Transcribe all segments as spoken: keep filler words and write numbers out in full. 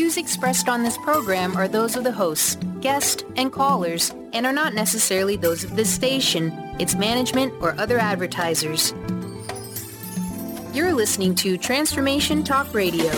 views expressed on this program are those of the hosts, guests, and callers, and are not necessarily those of this station, its management, or other advertisers. You're listening to Transformation Talk Radio.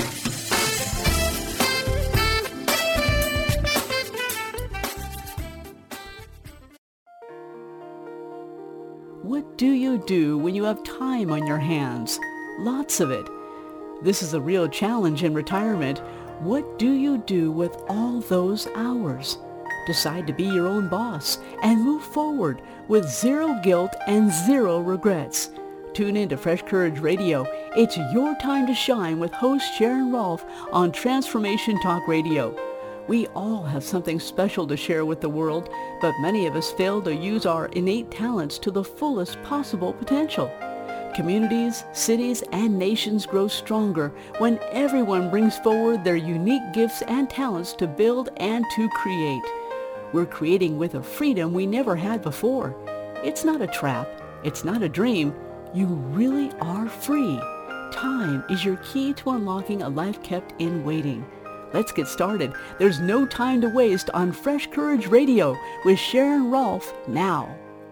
What do you do when you have time on your hands? Lots of it. This is a real challenge in retirement. What do you do with all those hours? Decide to be your own boss and move forward with zero guilt and zero regrets. Tune in to Fresh Courage Radio. It's your time to shine with host Sharon Rolfe on Transformation Talk Radio. We all have something special to share with the world, but many of us fail to use our innate talents to the fullest possible potential. Communities, cities, and nations grow stronger when everyone brings forward their unique gifts and talents to build and to create. We're creating with a freedom we never had before. It's not a trap. It's not a dream. You really are free. Time is your key to unlocking a life kept in waiting. Let's get started. There's no time to waste on Fresh Courage Radio with Sharon Rolfe now.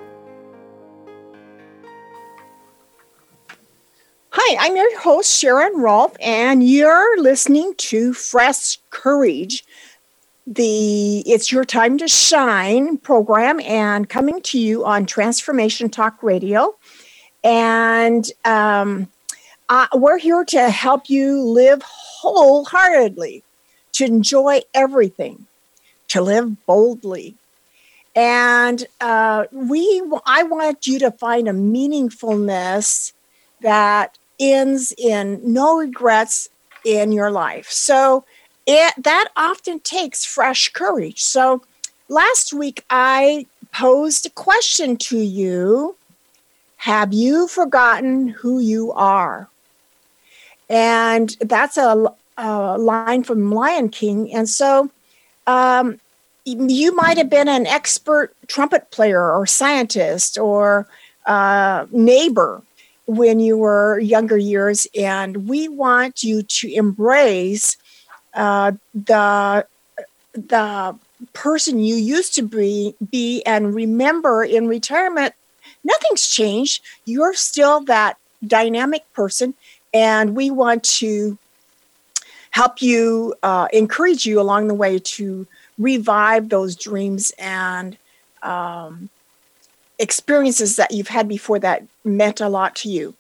Hi, I'm your host, Sharon Rolfe, and you're listening to Fresh Courage, the It's Your Time to Shine program, and coming to you on Transformation Talk Radio. And um, uh, we're here to help you live wholeheartedly, to enjoy everything, to live boldly. And uh, we, I want you to find a meaningfulness that ends in no regrets in your life. So it, that often takes fresh courage. So last week I posed a question to you. Have you forgotten who you are? And that's a a line from Lion King. And so um, you might have been an expert trumpet player or scientist or uh, neighbor when you were younger years. And we want you to embrace uh, the, the person you used to be, be and remember in retirement, nothing's changed. You're still that dynamic person. And we want to help you, uh, encourage you along the way to revive those dreams and um, experiences that you've had before that meant a lot to you.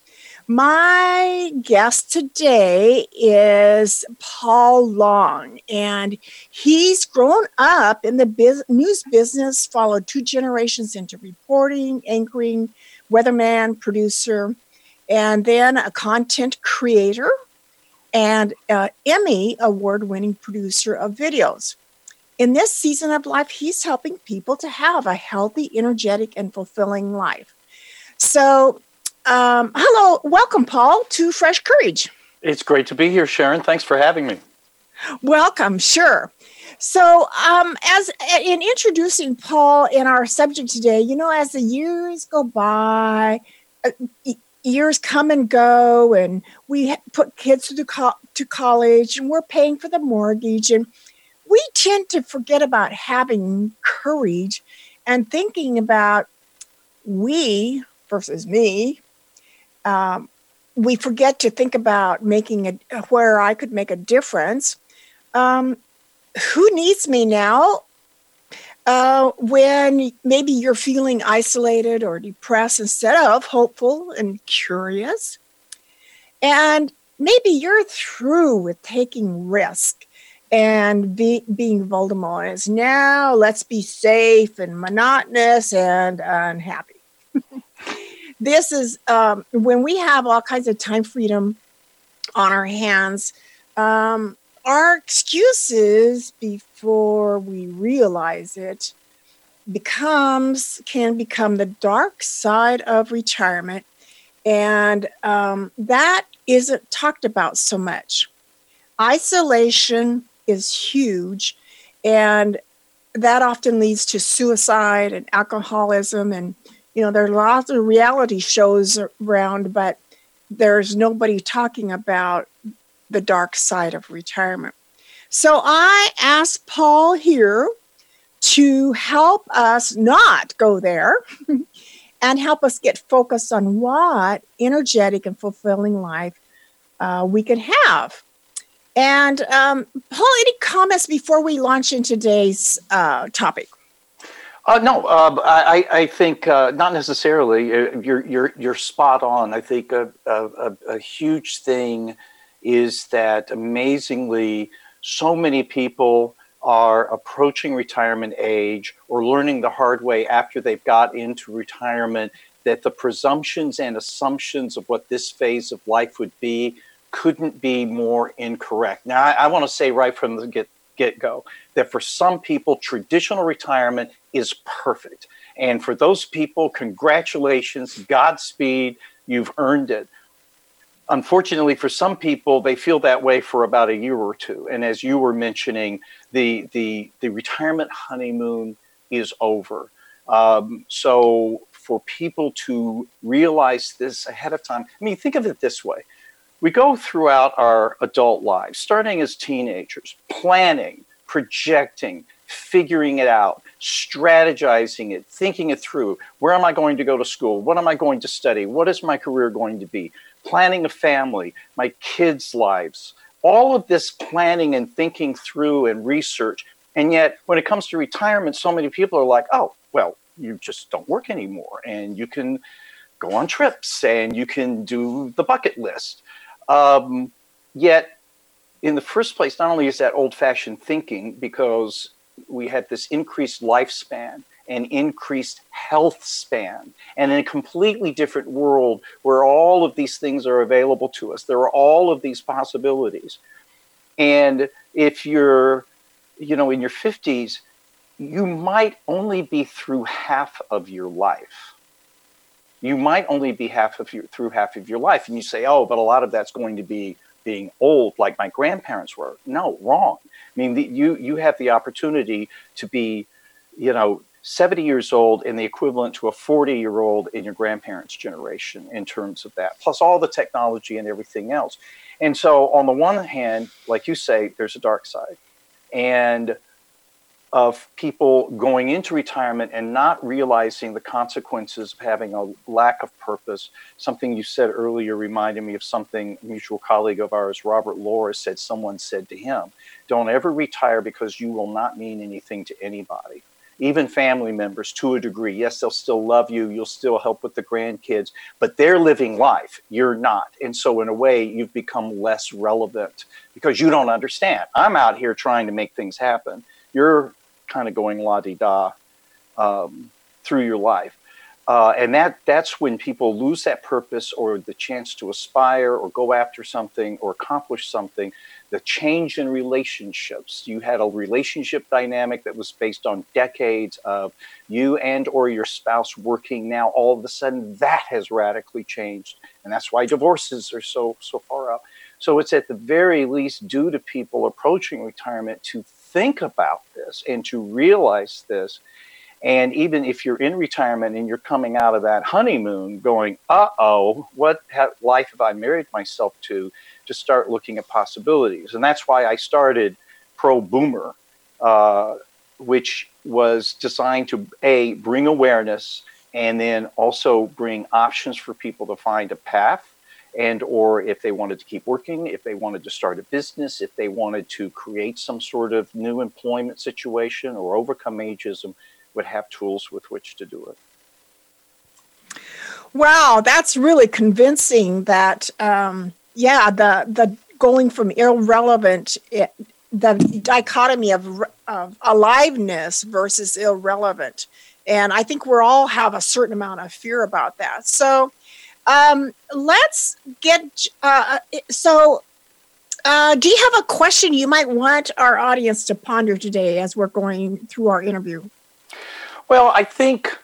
My guest today is Paul Long, and he's grown up in the biz- news business, followed two generations into reporting, anchoring, weatherman, producer, and then a content creator and uh, Emmy award-winning producer of videos. In this season of life, he's helping people to have a healthy, energetic, and fulfilling life. So, um, hello, welcome, Paul, to Fresh Courage. It's great to be here, Sharon. Thanks for having me. Welcome, sure. So, um, as in introducing Paul in our subject today, you know, as the years go by, uh, years come and go, and we put kids to, co- to college, and we're paying for the mortgage, and we tend to forget about having courage and thinking about we versus me. Um, we forget to think about making a where I could make a difference. Um, who needs me now? Uh, when maybe you're feeling isolated or depressed instead of hopeful and curious. And maybe you're through with taking risk and be, being vulnerable. And it's now let's be safe and monotonous and unhappy. This is um, when we have all kinds of time freedom on our hands. Um, Our excuses before we realize it becomes can become the dark side of retirement, and um, that isn't talked about so much. Isolation is huge, and that often leads to suicide and alcoholism, and you know there are lots of reality shows around, but there's nobody talking about the dark side of retirement. So I asked Paul here to help us not go there and help us get focused on what energetic and fulfilling life uh, we can have. And um, Paul, any comments before we launch into today's uh, topic? Uh, no, uh, I, I think uh, not necessarily. You're you're you're spot on. I think a, a, a huge thing is that amazingly, so many people are approaching retirement age or learning the hard way after they've got into retirement that the presumptions and assumptions of what this phase of life would be couldn't be more incorrect. Now, I, I want to say right from the get, get-go that for some people, traditional retirement is perfect. And for those people, congratulations, Godspeed, you've earned it. Unfortunately, for some people, they feel that way for about a year or two. And as you were mentioning, the the, the retirement honeymoon is over. Um, so for people to realize this ahead of time, I mean, think of it this way. We go throughout our adult lives, starting as teenagers, planning, projecting, figuring it out, strategizing it, thinking it through. Where am I going to go to school? What am I going to study? What is my career going to be? Planning a family, my kids' lives, all of this planning and thinking through and research. And yet, when it comes to retirement, so many people are like, oh, well, you just don't work anymore. And you can go on trips and you can do the bucket list. Um, yet, in the first place, not only is that old-fashioned thinking because we have this increased lifespan and increased health span, and in a completely different world where all of these things are available to us. There are all of these possibilities. And if you're, you know, in your fifties, you might only be through half of your life. You might only be half of your, through half of your life. And you say, oh, but a lot of that's going to be being old like my grandparents were. No, wrong. I mean, the, you, you have the opportunity to be, you know, seventy years old and the equivalent to a forty-year-old in your grandparents' generation in terms of that, plus all the technology and everything else. And so on the one hand, like you say, there's a dark side. And of people going into retirement and not realizing the consequences of having a lack of purpose. Something you said earlier reminded me of something a mutual colleague of ours, Robert Laura, said someone said to him, don't ever retire because you will not mean anything to anybody. Even family members, to a degree. Yes, they'll still love you. You'll still help with the grandkids, but they're living life. You're not. And so in a way, you've become less relevant because you don't understand. I'm out here trying to make things happen. You're kind of going la-di-da um, through your life. Uh, and that that's when people lose that purpose or the chance to aspire or go after something or accomplish something. The change in relationships. You had a relationship dynamic that was based on decades of you and or your spouse working. Now, all of a sudden, that has radically changed. And that's why divorces are so, so far out. So it's at the very least due to people approaching retirement to think about this and to realize this. And even if you're in retirement and you're coming out of that honeymoon going, uh-oh, what ha- life have I married myself to, to start looking at possibilities. And that's why I started Pro Boomer, uh, which was designed to, A, bring awareness and then also bring options for people to find a path. And or if they wanted to keep working, if they wanted to start a business, if they wanted to create some sort of new employment situation or overcome ageism, would have tools with which to do it. Wow, that's really convincing that, um, yeah, the the going from irrelevant, it, the dichotomy of, of aliveness versus irrelevant. And I think we all have a certain amount of fear about that. So um, let's get, uh, so uh, do you have a question you might want our audience to ponder today as we're going through our interview? Well, I think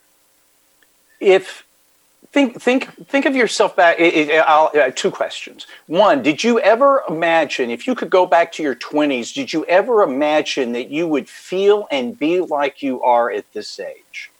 if think think think of yourself back. It, it, I'll, uh, two questions. One, did you ever imagine, if you could go back to your twenties, did you ever imagine that you would feel and be like you are at this age?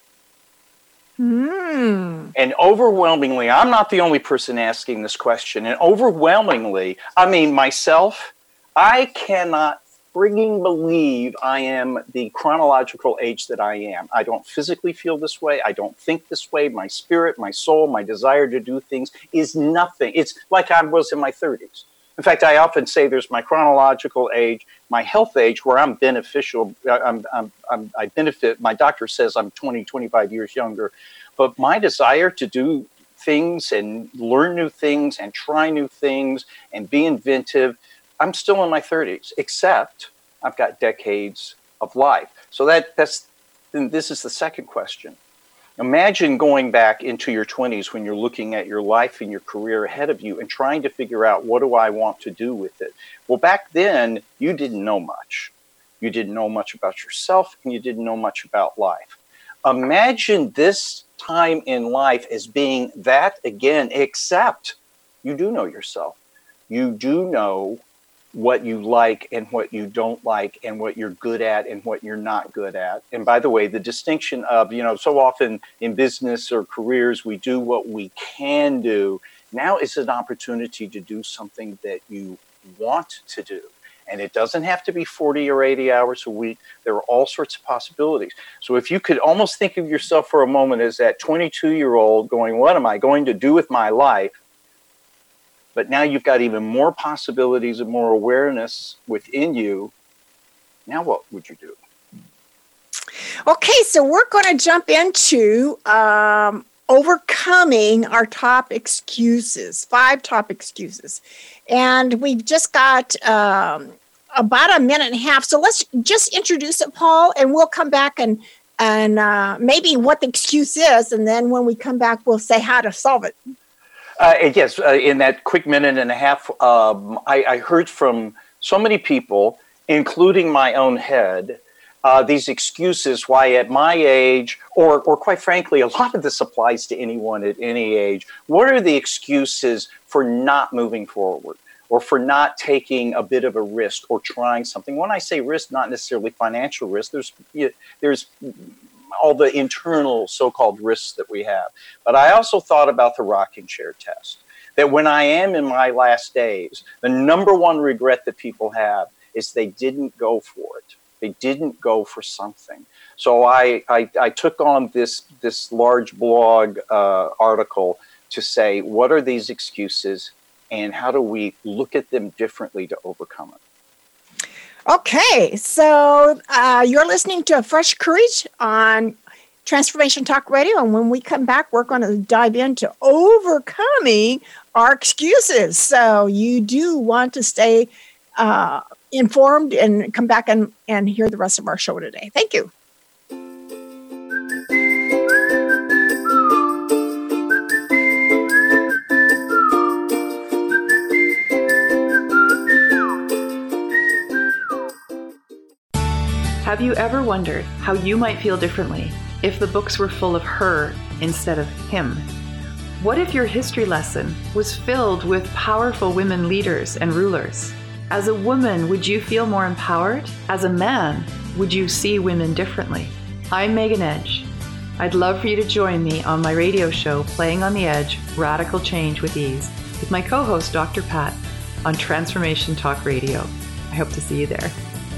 Hmm. And overwhelmingly, I'm not the only person asking this question. And overwhelmingly, I mean myself, I cannot frigging believe I am the chronological age that I am. I don't physically feel this way. I don't think this way. My spirit, my soul, my desire to do things is nothing. It's like I was in my thirties. In fact, I often say there's my chronological age, my health age, where I'm beneficial. I'm, I'm, I'm, I benefit. My doctor says I'm twenty, twenty-five years younger. But my desire to do things and learn new things and try new things and be inventive, I'm still in my thirties, except I've got decades of life. So that that's then this is the second question. Imagine going back into your twenties when you're looking at your life and your career ahead of you and trying to figure out, what do I want to do with it? Well, back then, you didn't know much. You didn't know much about yourself, and you didn't know much about life. Imagine this time in life as being that again, except you do know yourself. You do know what you like and what you don't like, and what you're good at and what you're not good at. And by the way, the distinction of, you know, so often in business or careers, we do what we can do. Now is an opportunity to do something that you want to do. And it doesn't have to be forty or eighty hours a week. There are all sorts of possibilities. So if you could almost think of yourself for a moment as that twenty-two-year-old going, what am I going to do with my life? But now you've got even more possibilities and more awareness within you. Now what would you do? Okay, so we're going to jump into um, overcoming our top excuses, five top excuses. And we've just got um, about a minute and a half. So let's just introduce it, Paul, and we'll come back and, and uh, maybe what the excuse is. And then when we come back, we'll say how to solve it. Uh, yes, uh, in that quick minute and a half, um, I, I heard from so many people, including my own head, uh, these excuses why at my age, or, or quite frankly, a lot of this applies to anyone at any age. What are the excuses for not moving forward, or for not taking a bit of a risk or trying something? When I say risk, not necessarily financial risk, there's there's all the internal so-called risks that we have. But I also thought about the rocking chair test, that when I am in my last days, the number one regret that people have is they didn't go for it. They didn't go for something. So I, I, I took on this, this large blog uh, article to say, what are these excuses and how do we look at them differently to overcome it? Okay, so uh, you're listening to Fresh Courage on Transformation Talk Radio, and when we come back, we're going to dive into overcoming our excuses. So you do want to stay uh, informed and come back and, and hear the rest of our show today. Thank you. Have you ever wondered how you might feel differently if the books were full of her instead of him? What if your history lesson was filled with powerful women leaders and rulers? As a woman, would you feel more empowered? As a man, would you see women differently? I'm Megan Edge. I'd love for you to join me on my radio show, Playing on the Edge, Radical Change with Ease, with my co-host, Doctor Pat, on Transformation Talk Radio. I hope to see you there.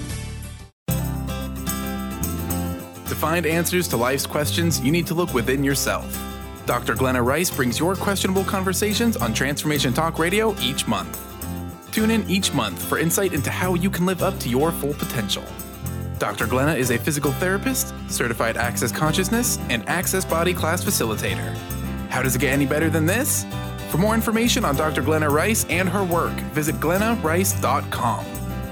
To find answers to life's questions, you need to look within yourself. Doctor Glenna Rice brings your questionable conversations on Transformation Talk Radio each month. Tune in each month for insight into how you can live up to your full potential. Doctor Glenna is a physical therapist, certified Access Consciousness, and Access Body Class facilitator. How does it get any better than this? For more information on Doctor Glenna Rice and her work, visit glenna rice dot com.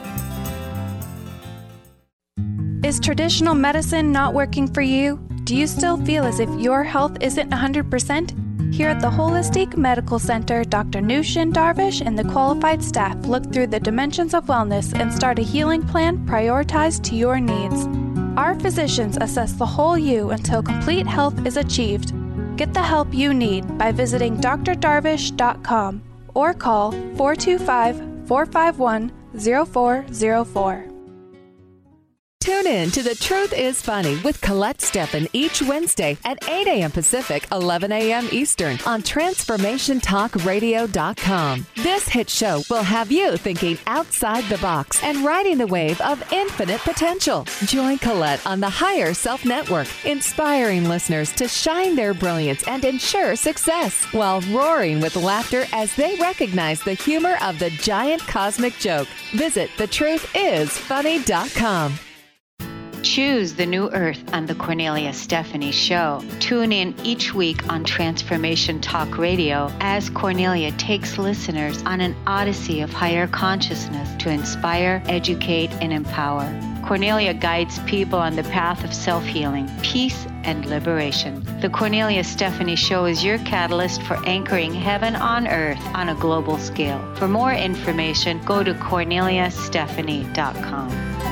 Is traditional medicine not working for you? Do you still feel as if your health isn't one hundred percent? Here at the Holistic Medical Center, Doctor Nushin Darvish and the qualified staff look through the dimensions of wellness and start a healing plan prioritized to your needs. Our physicians assess the whole you until complete health is achieved. Get the help you need by visiting d r darvish dot com or call four two five, four five one, zero four zero four. Tune in to The Truth is Funny with Colette Steffen each Wednesday at eight a.m. Pacific, eleven a.m. Eastern on transformation talk radio dot com. This hit show will have you thinking outside the box and riding the wave of infinite potential. Join Colette on the Higher Self Network, inspiring listeners to shine their brilliance and ensure success while roaring with laughter as they recognize the humor of the giant cosmic joke. Visit the truth is funny dot com. Choose the new earth on the Cornelia Stephanie Show. Tune in each week on Transformation Talk Radio as Cornelia takes listeners on an odyssey of higher consciousness to inspire, educate, and empower. Cornelia guides people on the path of self-healing, peace, and liberation. The Cornelia Stephanie Show is your catalyst for anchoring heaven on earth on a global scale. For more information, go to cornelia stephanie dot com.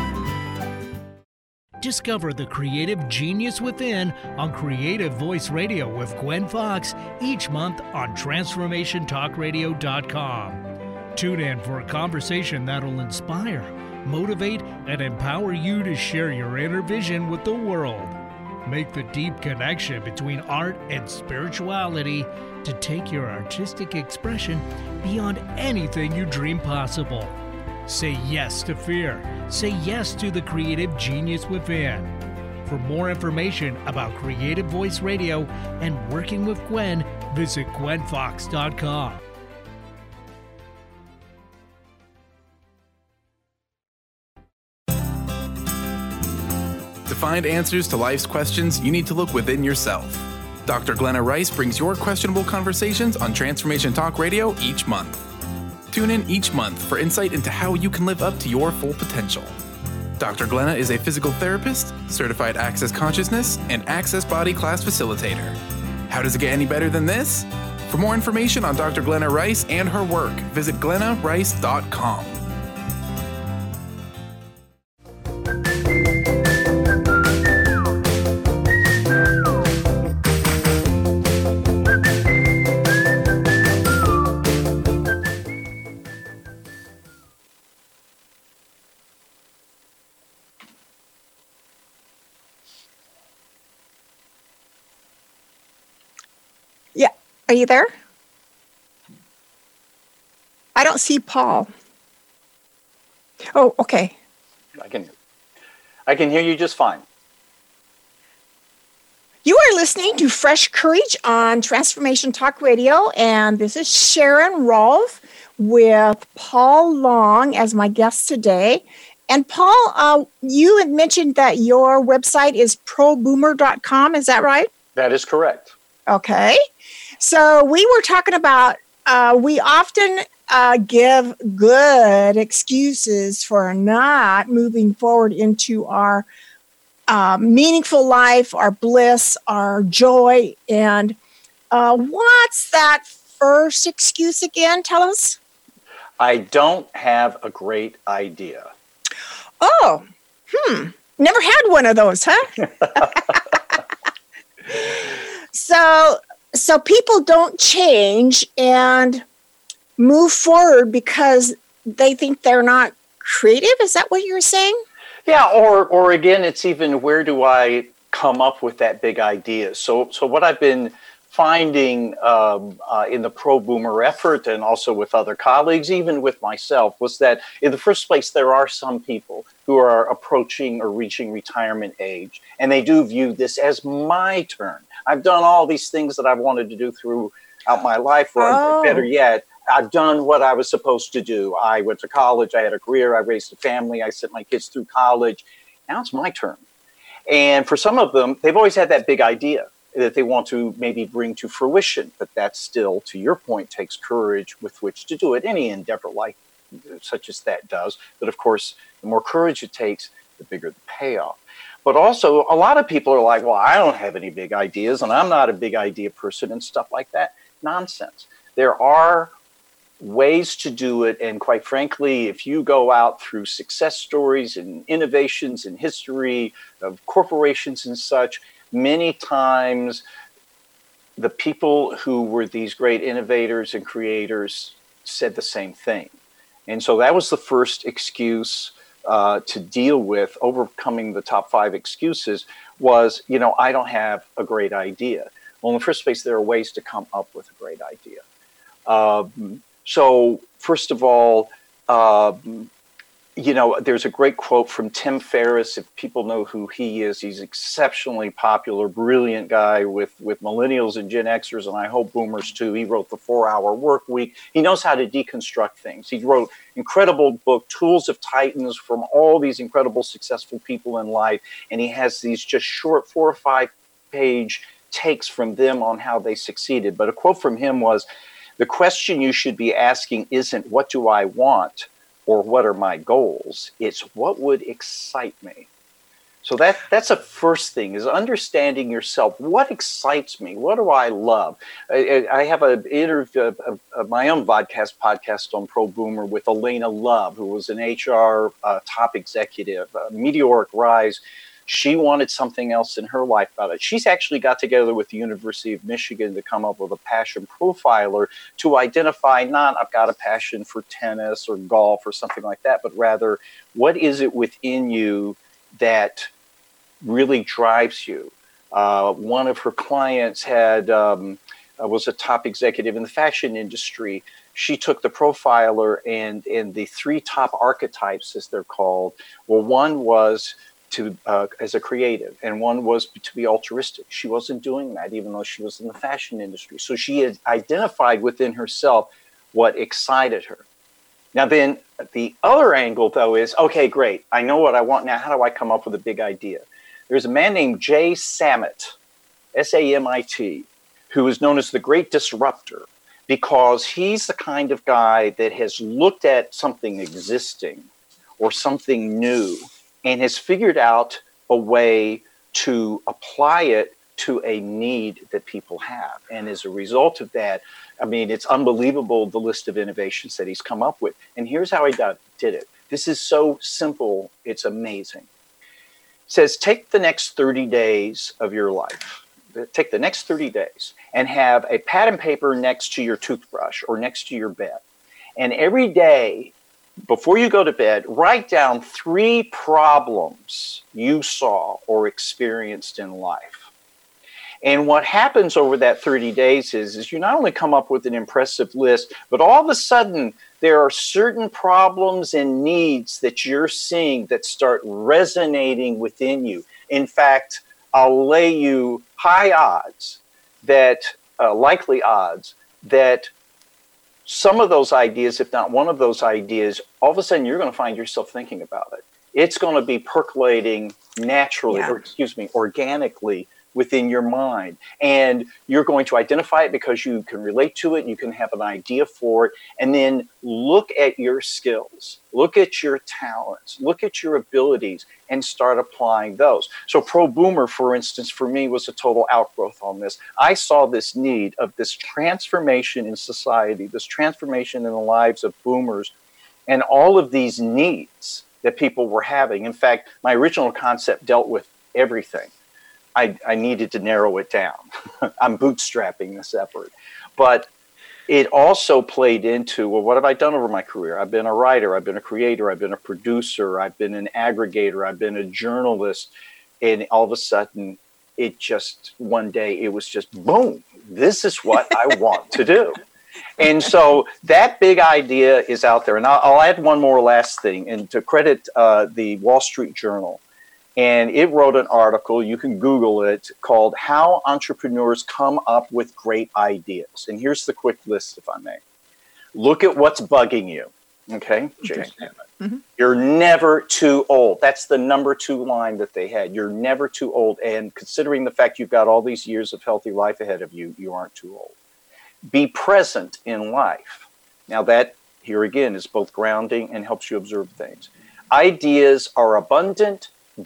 Discover the creative genius within on Creative Voice Radio with Gwen Fox each month on transformation talk radio dot com. Tune in for a conversation that'll inspire, motivate, and empower you to share your inner vision with the world. Make the deep connection between art and spirituality to take your artistic expression beyond anything you dream possible. Say yes to fear. Say yes to the creative genius within. For more information about Creative Voice Radio and working with Gwen, visit gwen fox dot com. To find answers to life's questions, you need to look within yourself. Doctor Glenna Rice brings your questionable conversations on Transformation Talk Radio each month. Tune in each month for insight into how you can live up to your full potential. Doctor Glenna is a physical therapist, certified Access Consciousness, and Access Body Class Facilitator. How does it get any better than this? For more information on Doctor Glenna Rice and her work, visit glenna rice dot com. Are you there? I don't see Paul. Oh, okay. I can, I can hear you just fine. You are listening to Fresh Courage on Transformation Talk Radio, and this is Sharon Rolfe with Paul Long as my guest today. And Paul, uh, you had mentioned that your website is pro boomer dot com. Is that right? That is correct. Okay. So we were talking about, uh, we often uh, give good excuses for not moving forward into our uh, meaningful life, our bliss, our joy. And uh, what's that first excuse again? Tell us. I don't have a great idea. Oh, hmm. Never had one of those, huh? so... So people don't change and move forward because they think they're not creative? Is that what you're saying? Yeah, or or again, it's even where do I come up with that big idea? So so what I've been finding um, uh, in the pro-boomer effort and also with other colleagues, even with myself, was that in the first place, there are some people who are approaching or reaching retirement age, and they do view this as my turn. I've done all these things that I've wanted to do throughout my life, or oh. better yet, I've done what I was supposed to do. I went to college, I had a career, I raised a family, I sent my kids through college. Now it's my turn. And for some of them, they've always had that big idea that they want to maybe bring to fruition, but that still, to your point, takes courage with which to do it. Any endeavor like such as that does. But of course, the more courage it takes, the bigger the payoff. But also, a lot of people are like, well, I don't have any big ideas, and I'm not a big idea person and stuff like that. Nonsense. There are ways to do it, and quite frankly, if you go out through success stories and innovations in history of corporations and such, many times the people who were these great innovators and creators said the same thing. And so that was the first excuse uh, to deal with overcoming the top five excuses was, you know, I don't have a great idea. Well, in the first place, there are ways to come up with a great idea. Um, so, first of all, um, you know, there's a great quote from Tim Ferriss. If people know who he is, he's exceptionally popular, brilliant guy with, with millennials and Gen Xers, and I hope boomers too. He wrote The four-Hour Work Week. He knows how to deconstruct things. He wrote incredible book, Tools of Titans, from all these incredible successful people in life, and he has these just short four or five page takes from them on how they succeeded. But a quote from him was, "The question you should be asking isn't what do I want or what are my goals? It's what would excite me." So that that's a first thing, is understanding yourself. What excites me? What do I love? I, I have a interview, a, a, my own vodcast podcast on Pro Boomer with Elena Love, who was an H R uh, top executive, a meteoric rise. She wanted something else in her life about it. She's actually got together with the University of Michigan to come up with a passion profiler to identify not I've got a passion for tennis or golf or something like that, but rather what is it within you that really drives you. Uh, one of her clients had um, uh, was a top executive in the fashion industry. She took the profiler and, and the three top archetypes, as they're called. Well, one was to uh, as a creative, and one was to be altruistic. She wasn't doing that, even though she was in the fashion industry. So she had identified within herself what excited her. Now then, the other angle, though, is, okay, great, I know what I want now. How do I come up with a big idea? There's a man named Jay Samit, S A M I T, who is known as the Great Disruptor, because he's the kind of guy that has looked at something existing or something new and has figured out a way to apply it to a need that people have. And as a result of that, I mean, it's unbelievable, the list of innovations that he's come up with. And here's how he did it. This is so simple, it's amazing. It says, take the next thirty days of your life. Take the next thirty days and have a pad and paper next to your toothbrush or next to your bed. And every day, before you go to bed, write down three problems you saw or experienced in life. And what happens over that thirty days is, is you not only come up with an impressive list, but all of a sudden there are certain problems and needs that you're seeing that start resonating within you. In fact, I'll lay you high odds that, uh, likely odds, that some of those ideas, if not one of those ideas, all of a sudden you're going to find yourself thinking about it. It's going to be percolating naturally, yeah. or excuse me, organically within your mind. And you're going to identify it because you can relate to it. You can have an idea for it. And then look at your skills, look at your talents, look at your abilities, and start applying those. So Pro Boomer, for instance, for me was a total outgrowth on this. I saw this need of this transformation in society, this transformation in the lives of boomers, and all of these needs that people were having. In fact, my original concept dealt with everything. I, I needed to narrow it down. I'm bootstrapping this effort. But it also played into, well, what have I done over my career? I've been a writer, I've been a creator, I've been a producer, I've been an aggregator, I've been a journalist. And all of a sudden, it just, one day, it was just, boom, this is what I want to do. And so that big idea is out there. And I'll, I'll add one more last thing, and to credit uh, the Wall Street Journal. And it wrote an article, you can Google it, called How Entrepreneurs Come Up with Great Ideas. And here's the quick list, if I may. Look at what's bugging you. Okay? Okay. Mm-hmm. You're never too old. That's the number two line that they had. You're never too old. And considering the fact you've got all these years of healthy life ahead of you, you aren't too old. Be present in life. Now that, here again, is both grounding and helps you observe things. Ideas are abundant.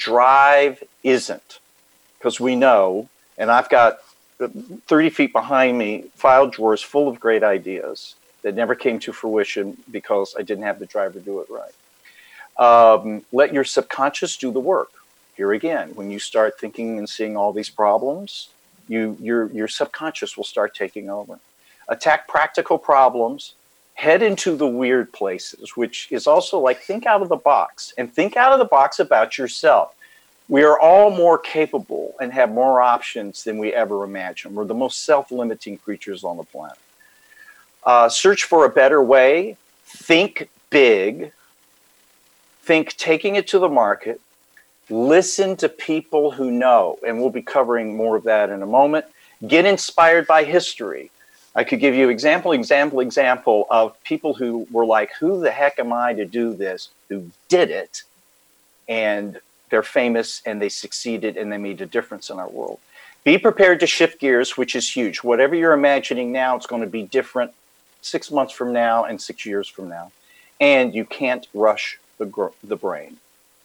Drive isn't, because we know, and I've got thirty feet behind me, file drawers full of great ideas that never came to fruition because I didn't have the drive to do it right. Um, let your subconscious do the work. Here again, when you start thinking and seeing all these problems, you your your subconscious will start taking over. Attack practical problems head into the weird places, which is also like think out of the box and think out of the box about yourself. We are all more capable and have more options than we ever imagined. We're the most self-limiting creatures on the planet. Uh, search for a better way. Think big. Think taking it to the market. Listen to people who know, and we'll be covering more of that in a moment. Get inspired by history. I could give you example, example, example of people who were like, who the heck am I to do this, who did it, and they're famous and they succeeded and they made a difference in our world. Be prepared to shift gears, which is huge. Whatever you're imagining now, it's going to be different six months from now and six years from now. And you can't rush the, gr- the brain.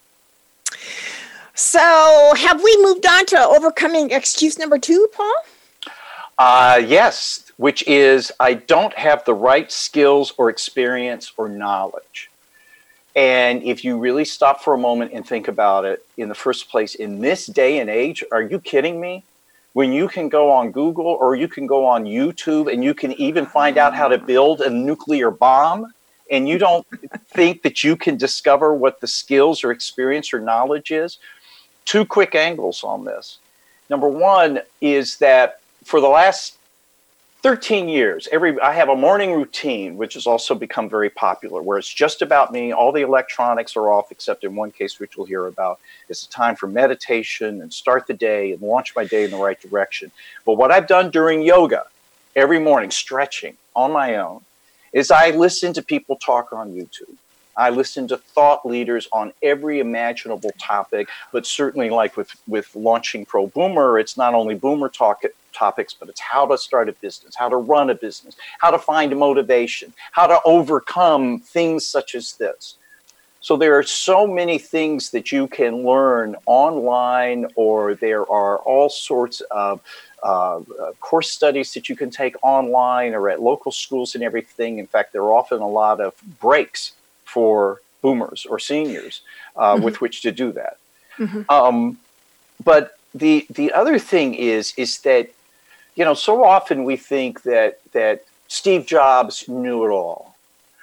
So have we moved on to overcoming excuse number two, Paul? Uh, yes, which is I don't have the right skills or experience or knowledge. And if you really stop for a moment and think about it, in the first place, in this day and age, are you kidding me? When you can go on Google or you can go on YouTube and you can even find out how to build a nuclear bomb, and you don't think that you can discover what the skills or experience or knowledge is? Two quick angles on this. Number one is that for the last thirteen years, every I have a morning routine, which has also become very popular, where it's just about me. All the electronics are off, except in one case, which we'll hear about. It's a time for meditation and start the day and launch my day in the right direction. But what I've done during yoga every morning, stretching on my own, is I listen to people talk on YouTube. I listen to thought leaders on every imaginable topic, but certainly like with, with launching Pro Boomer, it's not only Boomer talk topics, but it's how to start a business, how to run a business, how to find motivation, how to overcome things such as this. So there are so many things that you can learn online, or there are all sorts of uh, course studies that you can take online or at local schools and everything. In fact, there are often a lot of breaks for boomers or seniors uh, mm-hmm. with which to do that. Mm-hmm. Um, but the the other thing is is that, you know, so often we think that that Steve Jobs knew it all,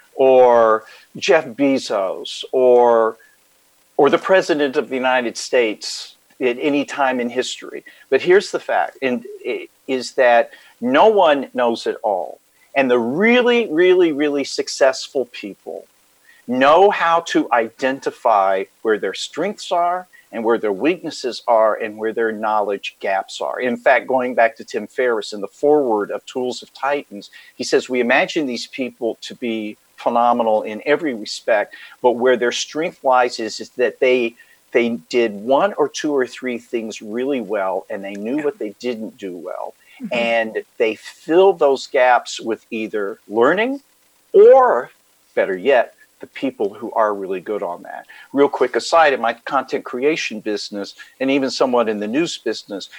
or Jeff Bezos, or or the president of the United States at any time in history. But here's the fact, and is that no one knows it all. And the really, really, really successful people know how to identify where their strengths are and where their weaknesses are and where their knowledge gaps are. In fact, going back to Tim Ferriss in the foreword of Tools of Titans, he says, we imagine these people to be phenomenal in every respect, but where their strength lies is, is that they they did one or two or three things really well, and they knew what they didn't do well. Mm-hmm. And they filled those gaps with either learning or, better yet, the people who are really good on that. Real quick aside, in my content creation business, and even somewhat in the news business,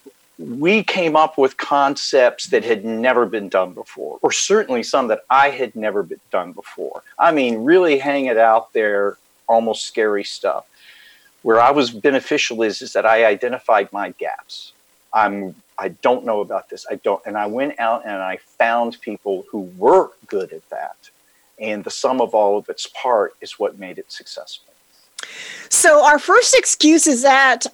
we came up with concepts that had never been done before, or certainly some that I had never been done before. I mean, really hang it out there, almost scary stuff. Where I was beneficial is, is that I identified my gaps. I'm, I don't know about this. I don't, and I went out and I found people who were good at that. And the sum of all of its part is what made it successful. So our first excuse is that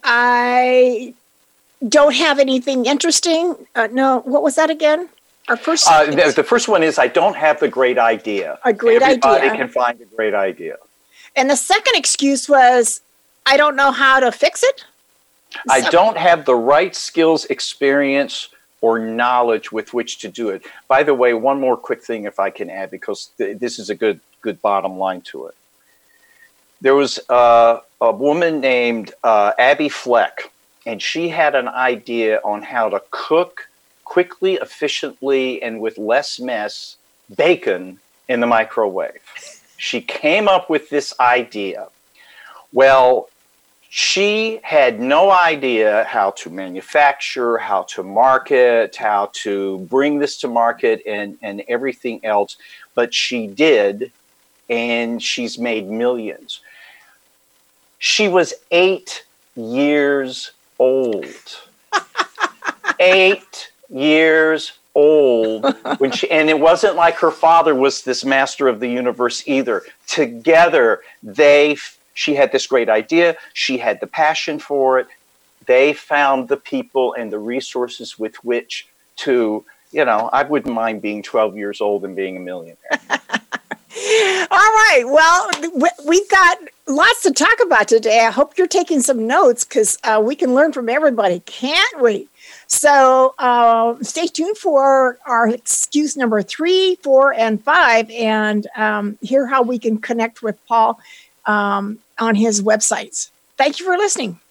I don't have anything interesting. Uh, no, what was that again? Our first. Uh, the, the first one is I don't have the great idea. A great Everybody idea. Everybody can find a great idea. And the second excuse was I don't know how to fix it. I So- don't have the right skills, experience, or knowledge with which to do it. By the way, one more quick thing if I can add, because th- this is a good good bottom line to it. There was uh, a woman named uh, Abby Fleck, and she had an idea on how to cook quickly, efficiently, and with less mess bacon in the microwave. She came up with this idea. Well, she had no idea how to manufacture, how to market, how to bring this to market and, and everything else, but she did, and she's made millions. She was eight years old. Eight years old when she, and it wasn't like her father was this master of the universe either. Together, they, she had this great idea. She had the passion for it. They found the people and the resources with which to, you know, I wouldn't mind being twelve years old and being a millionaire. All right. Well, we've got lots to talk about today. I hope you're taking some notes because uh, we can learn from everybody, can't we? So uh, stay tuned for our excuse number three, four, and five, and um, hear how we can connect with Paul um, on his websites. Thank you for listening.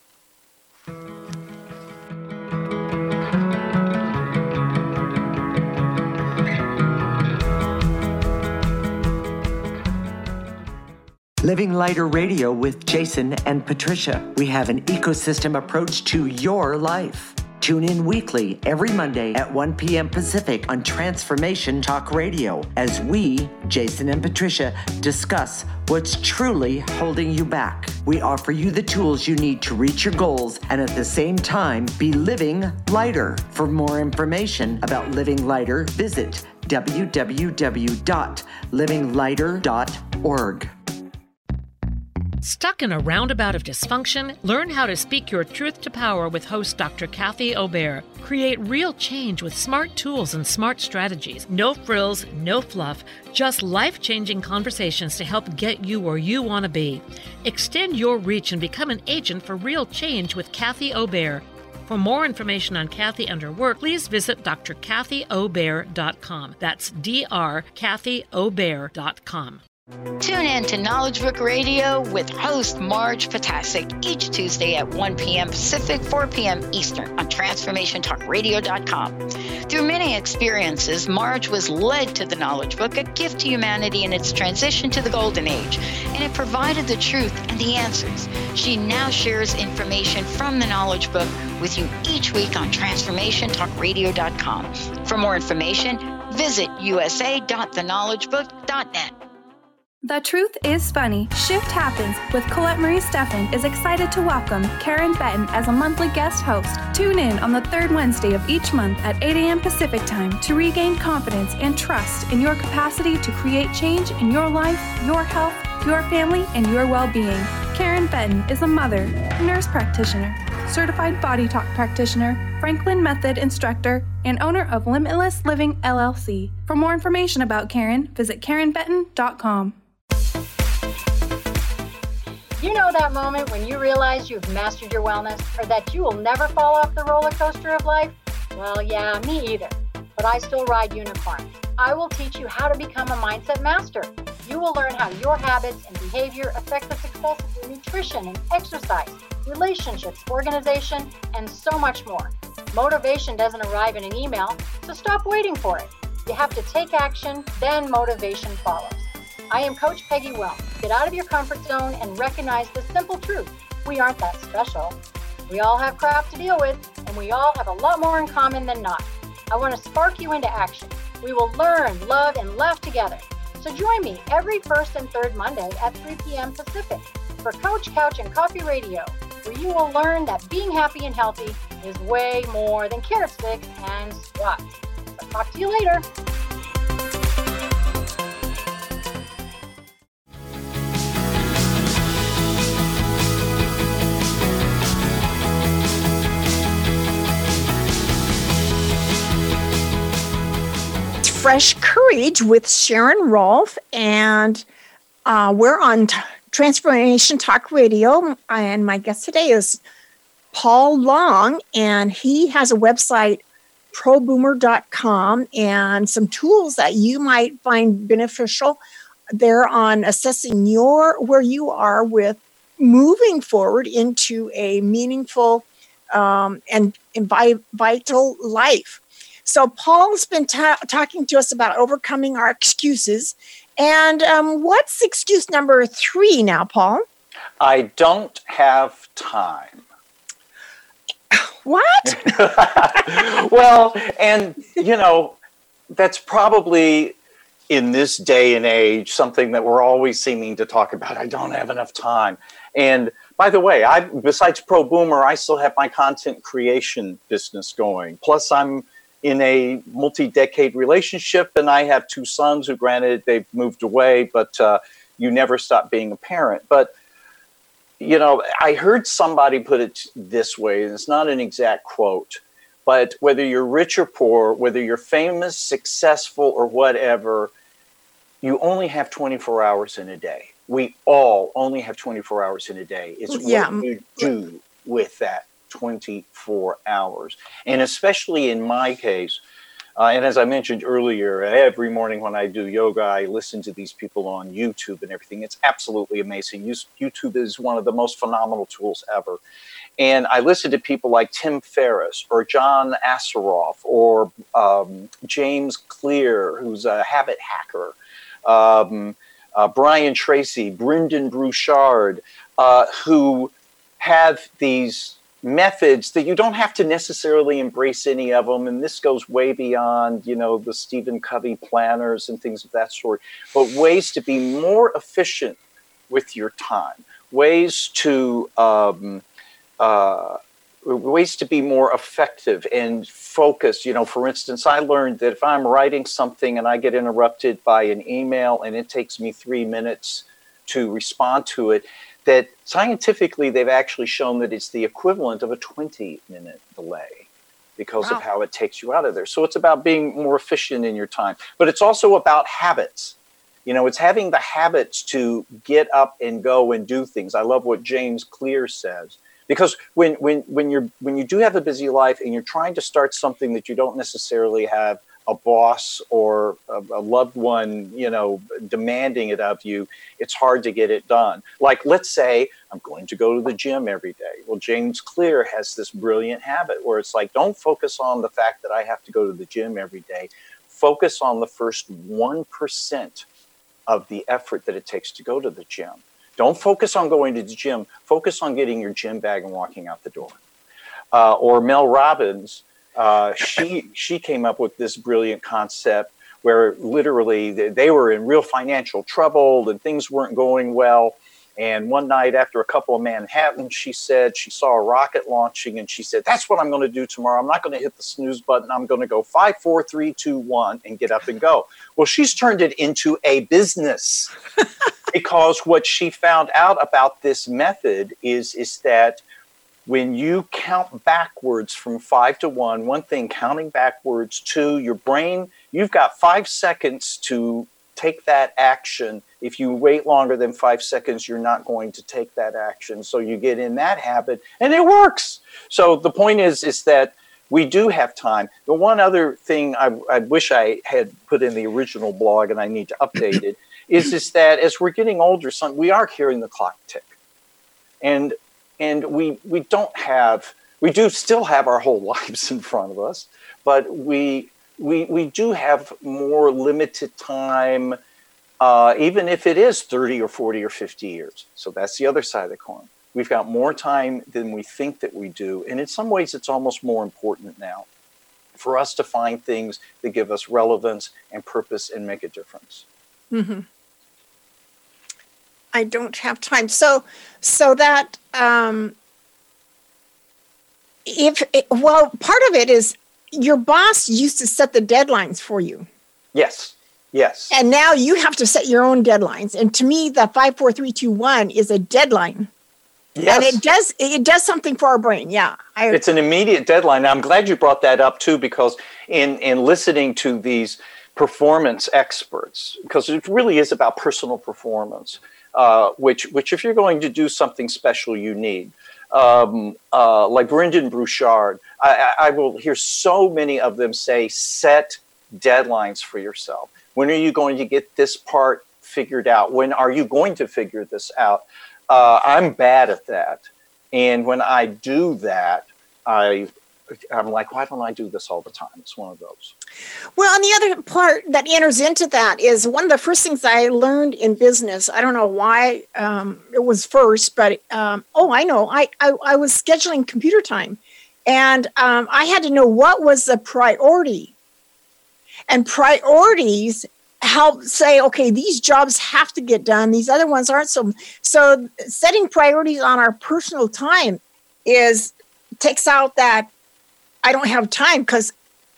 Living Lighter Radio with Jason and Patricia. We have an ecosystem approach to your life. Tune in weekly every Monday at one p.m. Pacific on Transformation Talk Radio as we, Jason and Patricia, discuss what's truly holding you back. We offer you the tools you need to reach your goals and at the same time be living lighter. For more information about Living Lighter, visit w w w dot living lighter dot org. Stuck in a roundabout of dysfunction? Learn how to speak your truth to power with host Doctor Kathy Obear. Create real change with smart tools and smart strategies. No frills, no fluff, just life-changing conversations to help get you where you want to be. Extend your reach and become an agent for real change with Kathy Obear. For more information on Kathy and her work, please visit d r kathy obear dot com. That's D R kathy obear dot com. Tune in to Knowledge Book Radio with host Marge Potasic each Tuesday at one p.m. Pacific, four p.m. Eastern on transformation talk radio dot com. Through many experiences, Marge was led to the Knowledge Book, a gift to humanity in its transition to the Golden Age, and it provided the truth and the answers. She now shares information from the Knowledge Book with you each week on transformation talk radio dot com. For more information, visit u s a dot the knowledge book dot net. The Truth is Funny. Shift Happens with Colette Marie Steffen is excited to welcome Karen Benton as a monthly guest host. Tune in on the third Wednesday of each month at eight a.m. Pacific Time to regain confidence and trust in your capacity to create change in your life, your health, your family, and your well-being. Karen Benton is a mother, nurse practitioner, certified body talk practitioner, Franklin Method instructor, and owner of Limitless Living L L C. For more information about Karen, visit karen benton dot com. You know that moment when you realize you've mastered your wellness or that you will never fall off the roller coaster of life? Well, yeah, me either. But I still ride unicorns. I will teach you how to become a mindset master. You will learn how your habits and behavior affect the success of your nutrition and exercise, relationships, organization, and so much more. Motivation doesn't arrive in an email, so stop waiting for it. You have to take action, then motivation follows. I am Coach Peggy Wellness. Get out of your comfort zone and recognize the simple truth. We aren't that special. We all have crap to deal with, and we all have a lot more in common than not. I want to spark you into action. We will learn, love, and laugh together. So join me every first and third Monday at three p.m. Pacific for Couch, Couch, and Coffee Radio, where you will learn that being happy and healthy is way more than carrot sticks and squats. So talk to you later. Fresh Courage with Sharon Rolfe, and uh, we're on t- Transformation Talk Radio, and my guest today is Paul Long, and he has a website, pro boomer dot com, and some tools that you might find beneficial there on assessing your where you are with moving forward into a meaningful um, and, and vital life. So Paul's been ta- talking to us about overcoming our excuses. And um, what's excuse number three now, Paul? I don't have time. What? Well, and, you know, that's probably in this day and age something that we're always seeming to talk about. I don't have enough time. And by the way, I besides Pro Boomer, I still have my content creation business going. Plus, I'm in a multi-decade relationship, and I have two sons who, granted, they've moved away, but uh, you never stop being a parent. But, you know, I heard somebody put it this way, and it's not an exact quote, but whether you're rich or poor, whether you're famous, successful, or whatever, you only have twenty-four hours in a day. We all only have twenty-four hours in a day. It's Yeah. what you do with that twenty-four hours. And especially in my case, uh, and as I mentioned earlier, every morning when I do yoga, I listen to these people on YouTube and everything. It's absolutely amazing. Use- YouTube is one of the most phenomenal tools ever. And I listen to people like Tim Ferriss or John Assaraf or um, James Clear, who's a habit hacker, um, uh, Brian Tracy, Brendan Burchard, uh, who have these methods that you don't have to necessarily embrace any of them. And this goes way beyond, you know, the Stephen Covey planners and things of that sort, but ways to be more efficient with your time, ways to, um, uh, ways to be more effective and focused. You know, for instance, I learned that if I'm writing something and I get interrupted by an email and it takes me three minutes to respond to it, that scientifically they've actually shown that it's the equivalent of a twenty minute delay because Wow. of how it takes you out of there. So it's about being more efficient in your time, but it's also about habits. You know, it's having the habits to get up and go and do things. I love what James Clear says, because when, when, when you're, when you do have a busy life and you're trying to start something that you don't necessarily have a boss or a, a loved one, you know, demanding it of you, it's hard to get it done. Like, let's say I'm going to go to the gym every day. Well, James Clear has this brilliant habit where it's like, don't focus on the fact that I have to go to the gym every day. Focus on the first one percent of the effort that it takes to go to the gym. Don't focus on going to the gym. Focus on getting your gym bag and walking out the door. Uh, or Mel Robbins, Uh, she she came up with this brilliant concept where literally they, they were in real financial trouble and things weren't going well. And one night after a couple of Manhattans, she said she saw a rocket launching and she said, that's what I'm going to do tomorrow. I'm not going to hit the snooze button. I'm going to go five, four, three, two, one and get up and go. Well, she's turned it into a business because what she found out about this method is, is that when you count backwards from five to one, one thing, counting backwards, two, your brain, you've got five seconds to take that action. If you wait longer than five seconds, you're not going to take that action. So you get in that habit and it works. So the point is, is that we do have time. The one other thing I, I wish I had put in the original blog and I need to update it is, is that as we're getting older, some, we are hearing the clock tick. And And we we don't have, we do still have our whole lives in front of us, but we we we do have more limited time, uh, even if it is thirty or forty or fifty years. So that's the other side of the coin. We've got more time than we think that we do. And in some ways, it's almost more important now for us to find things that give us relevance and purpose and make a difference. Mm-hmm. I don't have time. So, so that, um, if, it, well, part of it is your boss used to set the deadlines for you. Yes. Yes. And now you have to set your own deadlines. And to me, the five, four, three, two, one is a deadline. Yes. And it does, it does something for our brain. Yeah. I, it's an immediate deadline. I'm glad you brought that up too, because in, in listening to these performance experts, because it really is about personal performance. Uh, which, which if you're going to do something special, you need. Um, uh, like Brendan Burchard, I, I will hear so many of them say, set deadlines for yourself. When are you going to get this part figured out? When are you going to figure this out? Uh, I'm bad at that. And when I do that, I, I'm like, why don't I do this all the time? It's one of those. Well, and the other part that enters into that is one of the first things I learned in business. I don't know why um, it was first, but um, oh, I know. I, I, I was scheduling computer time, and um, I had to know what was the priority. And priorities help say, okay, these jobs have to get done. These other ones aren't. So, so setting priorities on our personal time is takes out that I don't have time, because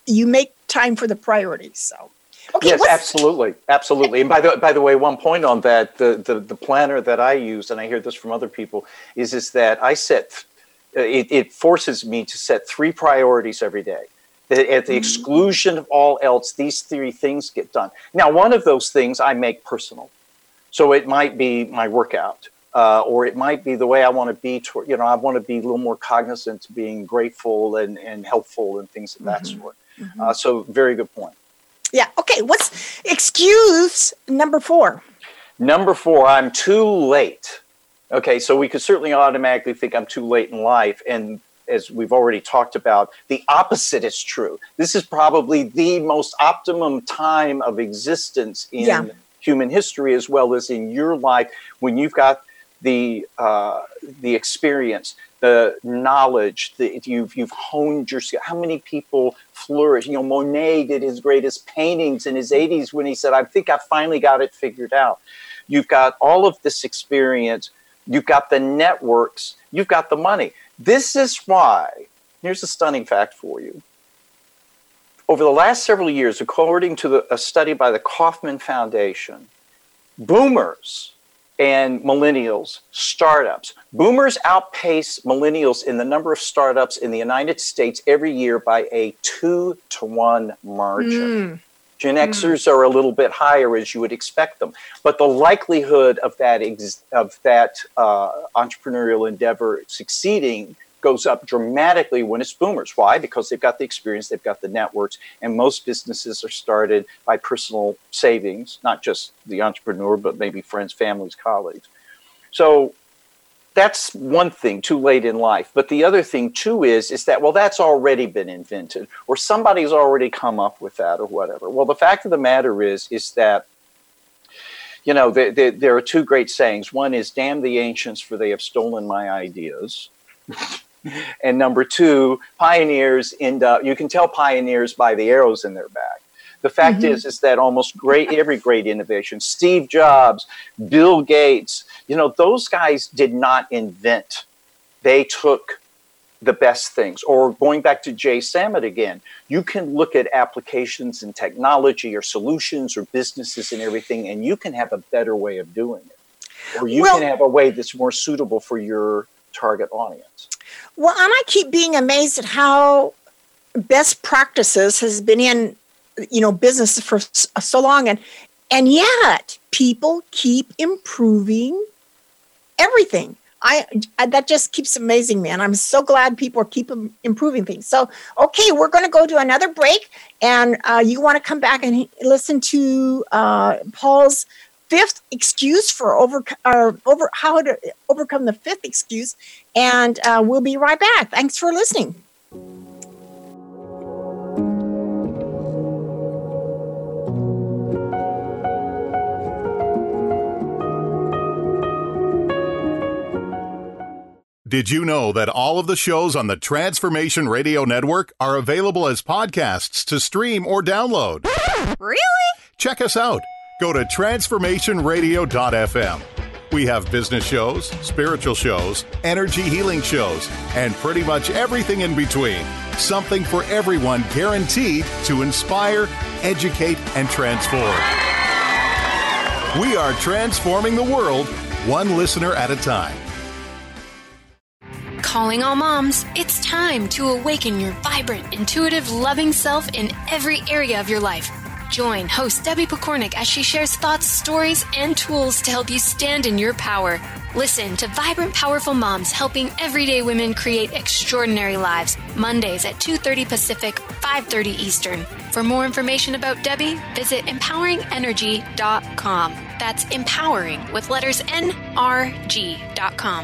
you make time for the priorities. So, okay, yes, what's... absolutely, absolutely. And by the by the way, one point on that, the, the the planner that I use, and I hear this from other people, is is that I set it, it forces me to set three priorities every day. At the exclusion of all else, these three things get done. Now, one of those things I make personal. So it might be my workout, uh, or it might be the way I want to be. Toward, you know, I want to be a little more cognizant of being grateful and, and helpful and things of that mm-hmm. sort. Mm-hmm. Uh, so very good point. Yeah. Okay. What's excuse number four? Number four, I'm too late. Okay. So we could certainly automatically think I'm too late in life. And as we've already talked about, the opposite is true. This is probably the most optimum time of existence in yeah. human history, as well as in your life, when you've got the uh, the experience, the knowledge that you've you've honed your skill. How many people flourish? You know, Monet did his greatest paintings in his eighties when he said, "I think I finally got it figured out." You've got all of this experience. You've got the networks. You've got the money. This is why, here's a stunning fact for you. Over the last several years, according to the, a study by the Kauffman Foundation, boomers and millennials, startups, boomers outpace millennials in the number of startups in the United States every year by a two to one margin. Mm. Gen Xers mm. are a little bit higher, as you would expect them. But the likelihood of that ex- of that uh, entrepreneurial endeavor succeeding goes up dramatically when it's boomers. Why? Because they've got the experience, they've got the networks, and most businesses are started by personal savings, not just the entrepreneur, but maybe friends, families, colleagues. So that's one thing, too late in life. But the other thing, too, is, is that, well, that's already been invented, or somebody's already come up with that, or whatever. Well, the fact of the matter is, is that, you know, there, there, there are two great sayings. One is, damn the ancients, for they have stolen my ideas. And number two, pioneers end up, you can tell pioneers by the arrows in their back. The fact mm-hmm. is, is that almost great, every great innovation, Steve Jobs, Bill Gates, you know, those guys did not invent. They took the best things. Or going back to Jay Samit again, you can look at applications and technology or solutions or businesses and everything, and you can have a better way of doing it. Or you well, can have a way that's more suitable for your target audience. Well, and I keep being amazed at how best practices has been in, you know, business for so long, and and yet people keep improving everything. I, I that just keeps amazing me, and I'm so glad people are keep improving things. So, okay, we're going to go to another break, and uh, you want to come back and listen to uh, Paul's fifth excuse for over or over how to overcome the fifth excuse, and uh, we'll be right back. Thanks for listening. Did you know that all of the shows on the Transformation Radio Network are available as podcasts to stream or download? Really? Check us out. Go to transformation radio dot f m. We have business shows, spiritual shows, energy healing shows, and pretty much everything in between. Something for everyone, guaranteed to inspire, educate, and transform. We are transforming the world, one listener at a time. Calling all moms, it's time to awaken your vibrant, intuitive, loving self in every area of your life. Join host Debbie Pokornik as she shares thoughts, stories, and tools to help you stand in your power. Listen to Vibrant, Powerful Moms, helping everyday women create extraordinary lives. Mondays at two thirty Pacific, five thirty Eastern. For more information about Debbie, visit empowering energy dot com. That's empowering with letters N R G dot com.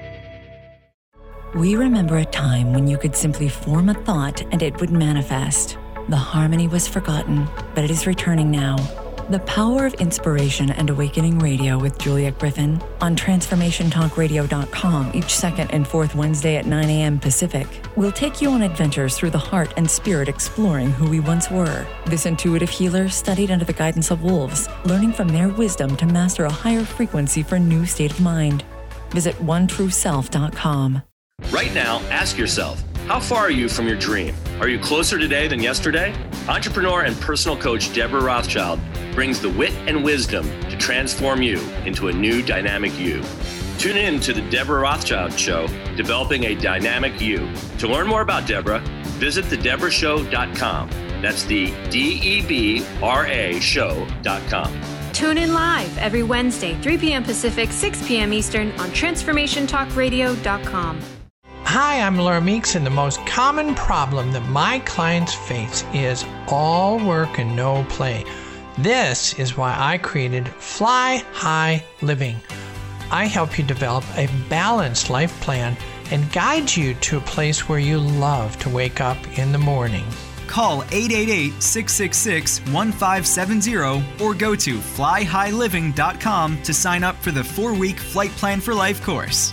We remember a time when you could simply form a thought and it would manifest. The harmony was forgotten, but it is returning now. The Power of Inspiration and Awakening Radio with Juliet Griffin on transformation talk radio dot com each second and fourth Wednesday at nine a.m. Pacific will take you on adventures through the heart and spirit, exploring who we once were. This intuitive healer studied under the guidance of wolves, learning from their wisdom to master a higher frequency for a new state of mind. Visit one true self dot com. Right now, ask yourself, how far are you from your dream? Are you closer today than yesterday? Entrepreneur and personal coach Deborah Rothschild brings the wit and wisdom to transform you into a new dynamic you. Tune in to the Deborah Rothschild Show, Developing a Dynamic You. To learn more about Deborah, visit the deborah show dot com. That's the D E B R A show dot com. Tune in live every Wednesday, three p.m. Pacific, six p.m. Eastern on transformation talk radio dot com. Hi, I'm Laura Meeks, and the most common problem that my clients face is all work and no play. This is why I created Fly High Living. I help you develop a balanced life plan and guide you to a place where you love to wake up in the morning. Call eight eight eight, six six six, one five seven zero or go to fly high living dot com to sign up for the four-week Flight Plan for Life course.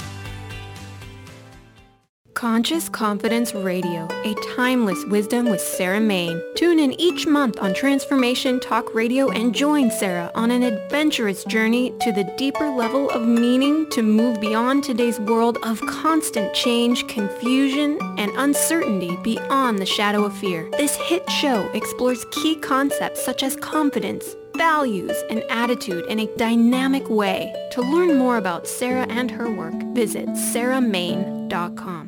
Conscious Confidence Radio, a timeless wisdom with Sarah Main. Tune in each month on Transformation Talk Radio and join Sarah on an adventurous journey to the deeper level of meaning to move beyond today's world of constant change, confusion, and uncertainty beyond the shadow of fear. This hit show explores key concepts such as confidence, values, and attitude in a dynamic way. To learn more about Sarah and her work, visit sarah main dot com.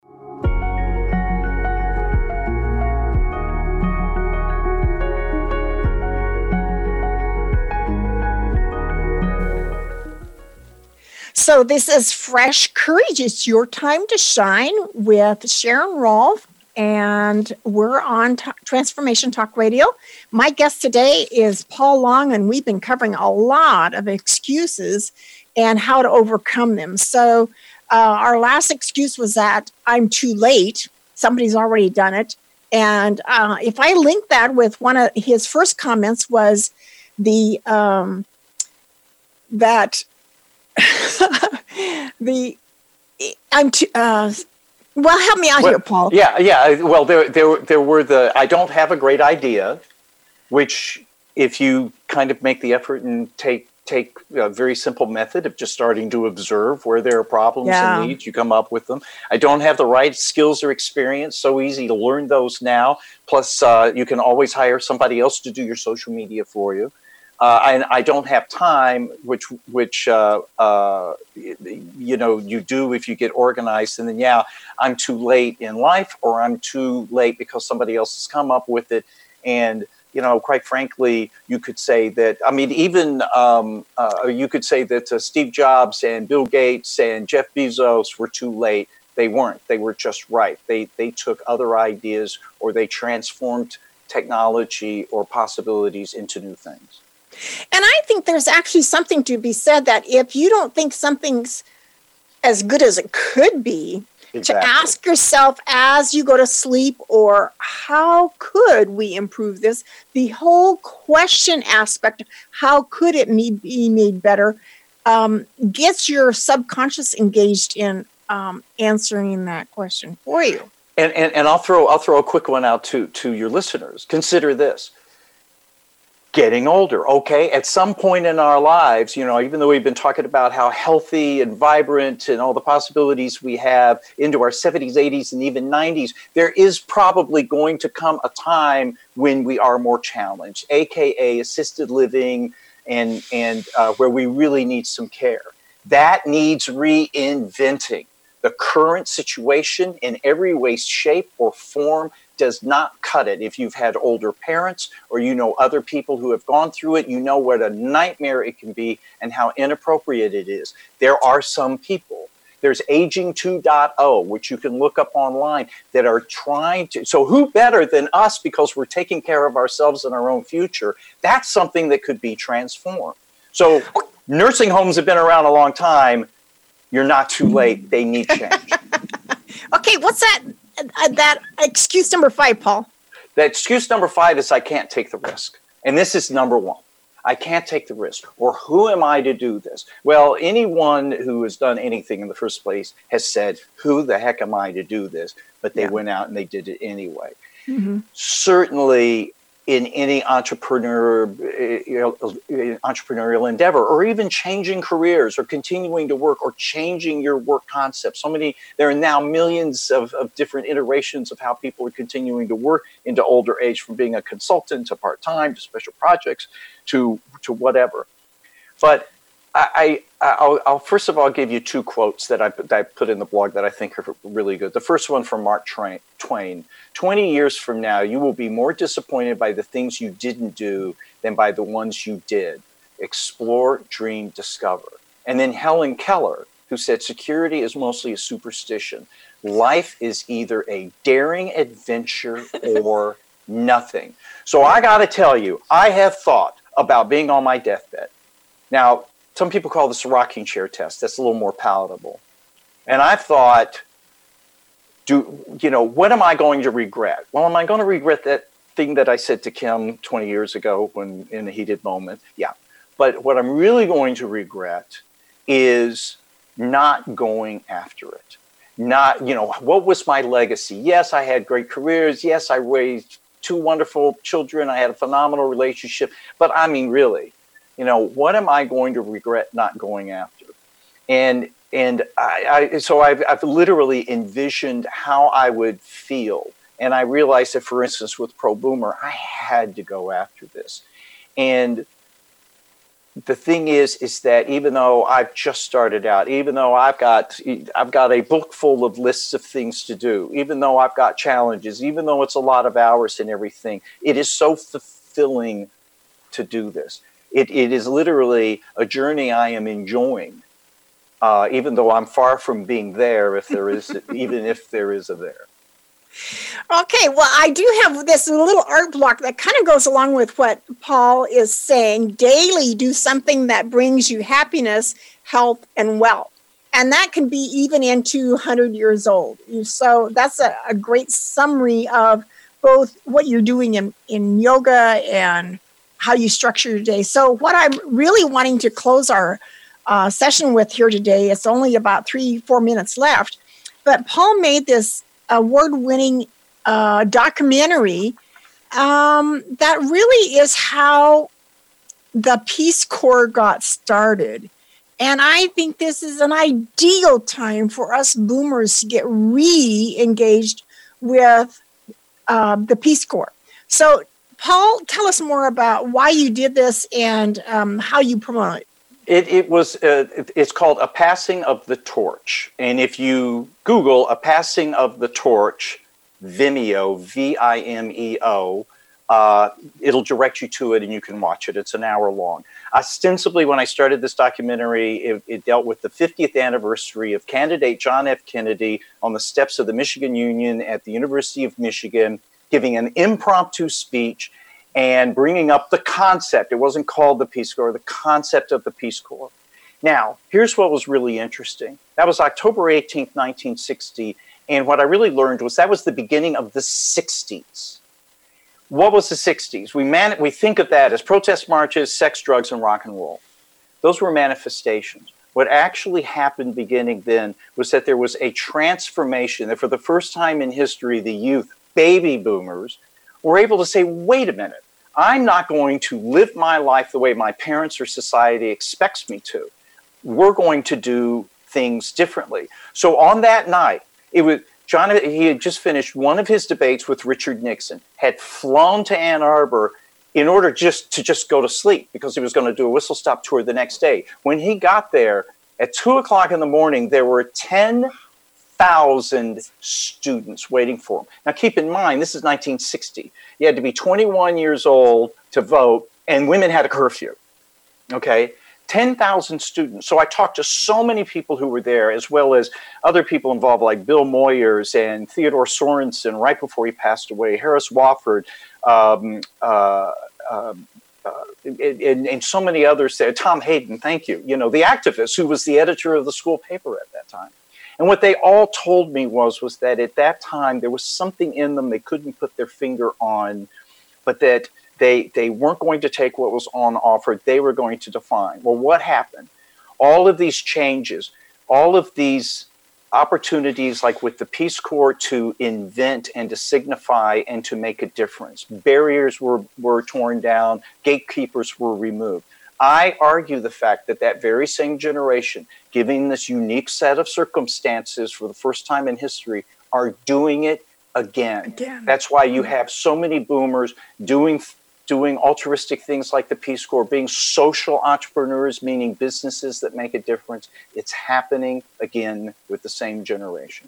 So this is Fresh Courage. It's your time to shine with Sharon Rolfe, and we're on T- Transformation Talk Radio. My guest today is Paul Long, and we've been covering a lot of excuses and how to overcome them. So uh, our last excuse was that I'm too late. Somebody's already done it. And uh, if I link that with one of his first comments was the um, that the I'm too, uh, well, help me out well, here, Paul. Yeah, yeah. Well, there, there, there were the I don't have a great idea, which if you kind of make the effort and take take a very simple method of just starting to observe where there are problems Yeah. and needs, you come up with them. I don't have the right skills or experience. So easy to learn those now. Plus, uh, you can always hire somebody else to do your social media for you. Uh, and I don't have time, which which uh, uh, you know you do if you get organized. And then yeah, I'm too late in life, or I'm too late because somebody else has come up with it. And you know, quite frankly, you could say that. I mean, even um, uh, you could say that uh, Steve Jobs and Bill Gates and Jeff Bezos were too late. They weren't. They were just right. They they took other ideas, or they transformed technology or possibilities into new things. And I think there's actually something to be said that if you don't think something's as good as it could be, Exactly. to ask yourself as you go to sleep, or how could we improve this? The whole question aspect, how could it be made better, um, gets your subconscious engaged in um, answering that question for you. And, and and I'll throw I'll throw a quick one out to to your listeners. Consider this. Getting older, okay? At some point in our lives, you know, even though we've been talking about how healthy and vibrant and all the possibilities we have into our seventies, eighties, and even nineties, there is probably going to come a time when we are more challenged, aka assisted living, and and uh, where we really need some care. That needs reinventing. The current situation in every way, shape, or form does not cut it. If you've had older parents, or you know other people who have gone through it, you know what a nightmare it can be and how inappropriate it is. There are some people, there's Aging two point oh, which you can look up online, that are trying to, so who better than us, because we're taking care of ourselves and our own future. That's something that could be transformed. So nursing homes have been around a long time. You're not too late. They need change. Okay, what's that? Uh, that excuse number five, Paul. The excuse number five is I can't take the risk. And this is number one. I can't take the risk. Or who am I to do this? Well, anyone who has done anything in the first place has said, who the heck am I to do this? But they yeah. went out and they did it anyway. Mm-hmm. Certainly, in any entrepreneur, you know, entrepreneurial endeavor, or even changing careers or continuing to work or changing your work concept. So many, there are now millions of, of different iterations of how people are continuing to work into older age, from being a consultant to part-time to special projects to, to whatever. But I, I, I'll, I'll first of all give you two quotes that I, that I put in the blog that I think are really good. The first one from Mark Twain. twenty years from now, you will be more disappointed by the things you didn't do than by the ones you did. Explore, dream, discover. And then Helen Keller, who said, security is mostly a superstition. Life is either a daring adventure or nothing. So I got to tell you, I have thought about being on my deathbed. Now, some people call this a rocking chair test. That's a little more palatable. And I thought, do you know, what am I going to regret? Well, am I going to regret that thing that I said to Kim twenty years ago when in a heated moment? Yeah. But what I'm really going to regret is not going after it. Not, you know, what was my legacy? Yes, I had great careers. Yes, I raised two wonderful children. I had a phenomenal relationship. But I mean, really, you know, what am I going to regret not going after? And and I, I so I've, I've literally envisioned how I would feel. And I realized that, for instance, with Pro Boomer, I had to go after this. And the thing is, is that even though I've just started out, even though I've got I've got a book full of lists of things to do, even though I've got challenges, even though it's a lot of hours and everything, it is so fulfilling to do this. It, it is literally a journey I am enjoying, uh, even though I'm far from being there, if there is, even if there is a there. Okay, well, I do have this little art block that kind of goes along with what Paul is saying. Daily do something that brings you happiness, health, and wealth. And that can be even into one hundred years old. So that's a, a great summary of both what you're doing in, in yoga and how you structure your day. So what I'm really wanting to close our uh, session with here today, it's only about three, four minutes left, but Paul made this award-winning uh, documentary um, that really is how the Peace Corps got started. And I think this is an ideal time for us boomers to get re-engaged with uh, the Peace Corps. So Paul, tell us more about why you did this and um, how you promote it. It, it was, uh, it, it's called A Passing of the Torch. And if you Google A Passing of the Torch, Vimeo, V I M E O, uh, it'll direct you to it and you can watch it. It's an hour long. Ostensibly, when I started this documentary, it, it dealt with the fiftieth anniversary of candidate John F. Kennedy on the steps of the Michigan Union at the University of Michigan, giving an impromptu speech and bringing up the concept. It wasn't called the Peace Corps, the concept of the Peace Corps. Now, here's what was really interesting. That was October eighteenth, nineteen sixty, and what I really learned was that was the beginning of the sixties. What was the sixties? We man- we think of that as protest marches, sex, drugs, and rock and roll. Those were manifestations. What actually happened beginning then was that there was a transformation, that for the first time in history, the youth, baby boomers, were able to say, wait a minute, I'm not going to live my life the way my parents or society expects me to. We're going to do things differently. So on that night, it was John, he had just finished one of his debates with Richard Nixon, had flown to Ann Arbor in order just to just go to sleep because he was going to do a whistle stop tour the next day. When he got there at two o'clock in the morning, there were ten thousand students waiting for him. Now, keep in mind, this is nineteen sixty. You had to be twenty-one years old to vote, and women had a curfew. Okay, ten thousand students. So I talked to so many people who were there, as well as other people involved, like Bill Moyers and Theodore Sorensen, right before he passed away, Harris Wofford, um, uh, uh, uh, and, and so many others there. Tom Hayden, thank you. You know, the activist who was the editor of the school paper at that time. And what they all told me was, was that at that time, there was something in them they couldn't put their finger on, but that they they weren't going to take what was on offer. They were going to define. Well, what happened? All of these changes, all of these opportunities like with the Peace Corps to invent and to signify and to make a difference. Barriers were, were torn down, gatekeepers were removed. I argue the fact that that very same generation, given this unique set of circumstances for the first time in history, are doing it again. again. That's why you have so many boomers doing doing altruistic things like the Peace Corps, being social entrepreneurs, meaning businesses that make a difference. It's happening again with the same generation.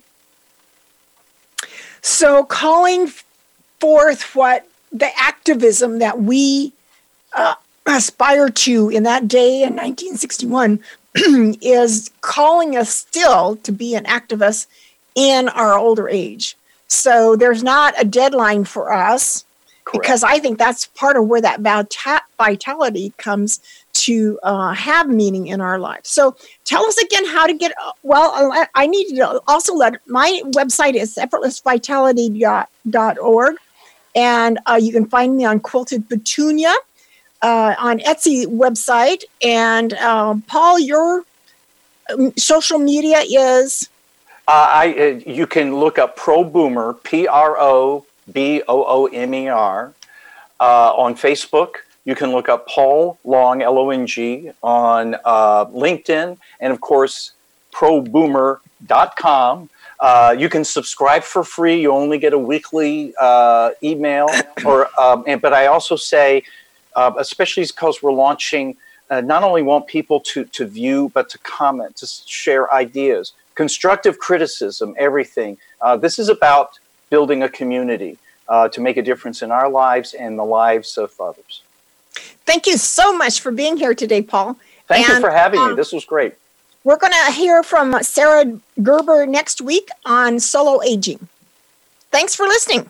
So calling forth what the activism that we uh, aspire to in that day in nineteen sixty-one is calling us still to be an activist in our older age. So there's not a deadline for us. Correct. Because I think that's part of where that vitality comes to uh, have meaning in our lives. So tell us again how to get, well, I need to also let, my website is effortless vitality dot org. And uh, you can find me on Quilted Petunia, uh, on Etsy website. And uh, Paul, your social media is? Uh, I uh, you can look up Pro Boomer, P R O B O O M E R, uh, on Facebook. You can look up Paul Long, L O N G, on uh, LinkedIn, and of course, pro boomer dot com. Uh, you can subscribe for free. You only get a weekly uh, email. Or, um, and, but I also say, uh, especially because we're launching, uh, not only want people to, to view, but to comment, to share ideas, constructive criticism, everything. Uh, this is about building a community uh, to make a difference in our lives and the lives of others. Thank you so much for being here today, Paul. Thank and, you for having um, me. This was great. We're going to hear from Sarah Gerber next week on solo aging. Thanks for listening.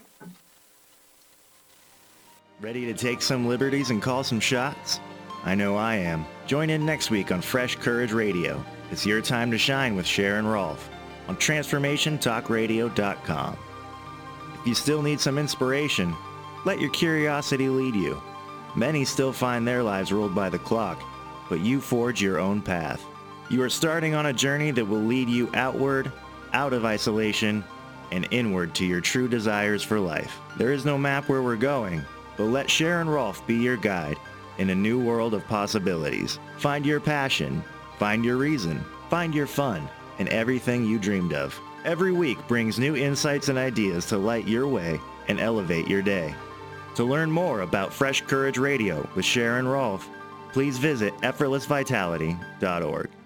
Ready to take some liberties and call some shots? I know I am. Join in next week on Fresh Courage Radio. It's your time to shine with Sharon Rolfe on transformation talk radio dot com. If you still need some inspiration, let your curiosity lead you. Many still find their lives ruled by the clock, but you forge your own path. You are starting on a journey that will lead you outward, out of isolation, and inward to your true desires for life. There is no map where we're going, but let Sharon Rolfe be your guide in a new world of possibilities. Find your passion, find your reason, find your fun, and everything you dreamed of. Every week brings new insights and ideas to light your way and elevate your day. To learn more about Fresh Courage Radio with Sharon Rolfe, please visit effortless vitality dot org.